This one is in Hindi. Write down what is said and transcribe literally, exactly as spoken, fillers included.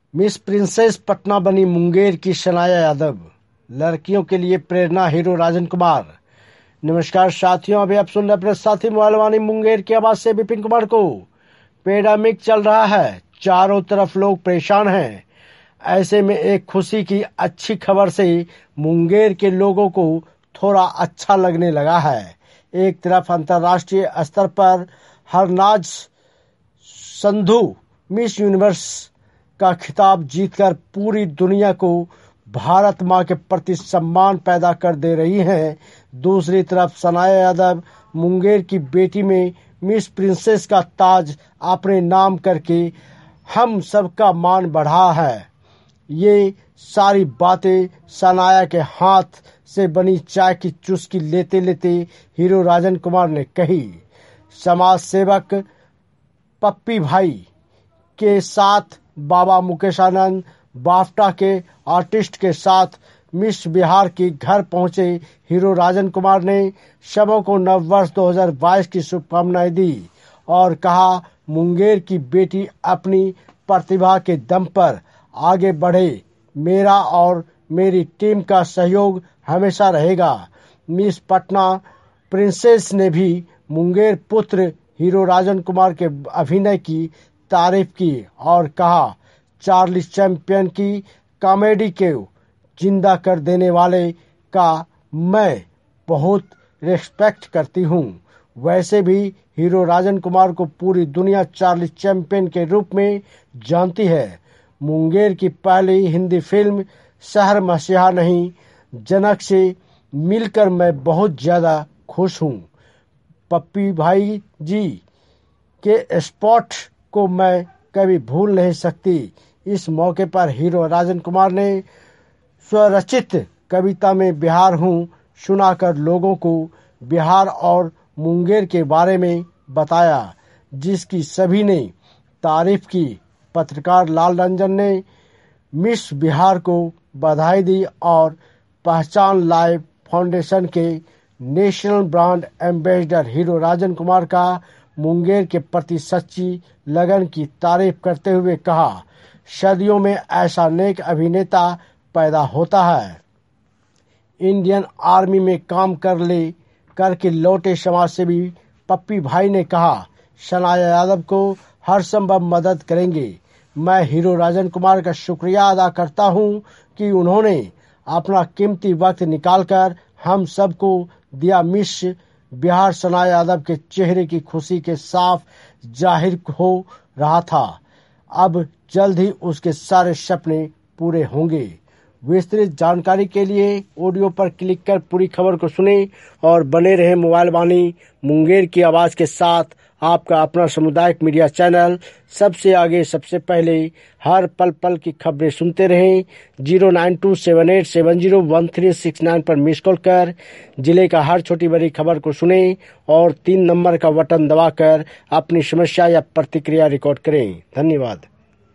मिस प्रिंसेस पटना बनी मुंगेर की शनाया यादव। लड़कियों के लिए प्रेरणा हीरो राजन कुमार। नमस्कार साथियों, अभी आप सुन रहे अपने साथी मोबाइल वाणी मुंगेर की आवाज से विपिन कुमार को। पेंडेमिक चल रहा है, चारों तरफ लोग परेशान हैं। ऐसे में एक खुशी की अच्छी खबर से मुंगेर के लोगों को थोड़ा अच्छा लगने लगा है। एक तरफ अंतर्राष्ट्रीय स्तर पर हरनाज संधू मिस यूनिवर्स का खिताब जीतकर पूरी दुनिया को भारत मां के प्रति सम्मान पैदा कर दे रही हैं। दूसरी तरफ सनाया यादव मुंगेर की बेटी में मिस प्रिंसेस का ताज अपने नाम करके हम सबका मान बढ़ा है। ये सारी बातें सनाया के हाथ से बनी चाय की चुस्की लेते लेते हीरो राजन कुमार ने कही। समाज सेवक पप्पी भाई के साथ बाबा मुकेश आनंद, बाफ्टा के आर्टिस्ट के साथ मिस बिहार के घर पहुंचे हीरो राजन कुमार ने सबों को नव वर्ष दो हज़ार बाईस की शुभकामनाएं दी और कहा, मुंगेर की बेटी अपनी प्रतिभा के दम पर आगे बढ़े। मेरा और मेरी टीम का सहयोग हमेशा रहेगा। मिस पटना प्रिंसेस ने भी मुंगेर पुत्र हीरो राजन कुमार के अभिनय की तारीफ की और कहा, चार्ली चैंपियन की कॉमेडी के जिंदा कर देने वाले का मैं बहुत रिस्पेक्ट करती हूँ। वैसे भी हीरो राजन कुमार को पूरी दुनिया चार्ली चैंपियन के रूप में जानती है। मुंगेर की पहली हिंदी फिल्म शहर मसीहा नहीं जनक से मिलकर मैं बहुत ज्यादा खुश हूँ। पप्पी भाई जी के स्पॉट को मैं कभी भूल नहीं सकती। इस मौके पर हीरो राजन कुमार ने स्वरचित कविता में बिहार हूँ सुनाकर लोगों को बिहार और मुंगेर के बारे में बताया, जिसकी सभी ने तारीफ की। पत्रकार लाल रंजन ने मिस बिहार को बधाई दी और पहचान लाइव फाउंडेशन के national brand ambassador hero Rajan Kumar का मुंगेर के प्रति सच्ची लगन की तारीफ करते हुए कहा, सदियों में ऐसा नेक अभिनेता पैदा होता है। इंडियन आर्मी में काम कर ले करके लौटे समाजसेवी पप्पी भाई ने कहा, सनाया यादव को हर संभव मदद करेंगे। मैं हीरो राजन कुमार का शुक्रिया अदा करता हूं कि उन्होंने अपना कीमती वक्त निकालकर हम सबको दिया। मिस बिहार सनाया यादव के चेहरे की खुशी के साफ जाहिर हो रहा था। अब जल्द ही उसके सारे सपने पूरे होंगे। विस्तृत जानकारी के लिए ऑडियो पर क्लिक कर पूरी खबर को सुने और बने रहे मोबाइल वाणी मुंगेर की आवाज के साथ। आपका अपना सामुदायिक मीडिया चैनल सबसे आगे सबसे पहले हर पल पल की खबरें सुनते रहें। Zero nine two seven eight seven zero one three six nine पर मिस कॉल कर जिले का हर छोटी बड़ी खबर को सुने और तीन नंबर का बटन दबाकर अपनी समस्या या प्रतिक्रिया रिकॉर्ड करें। धन्यवाद।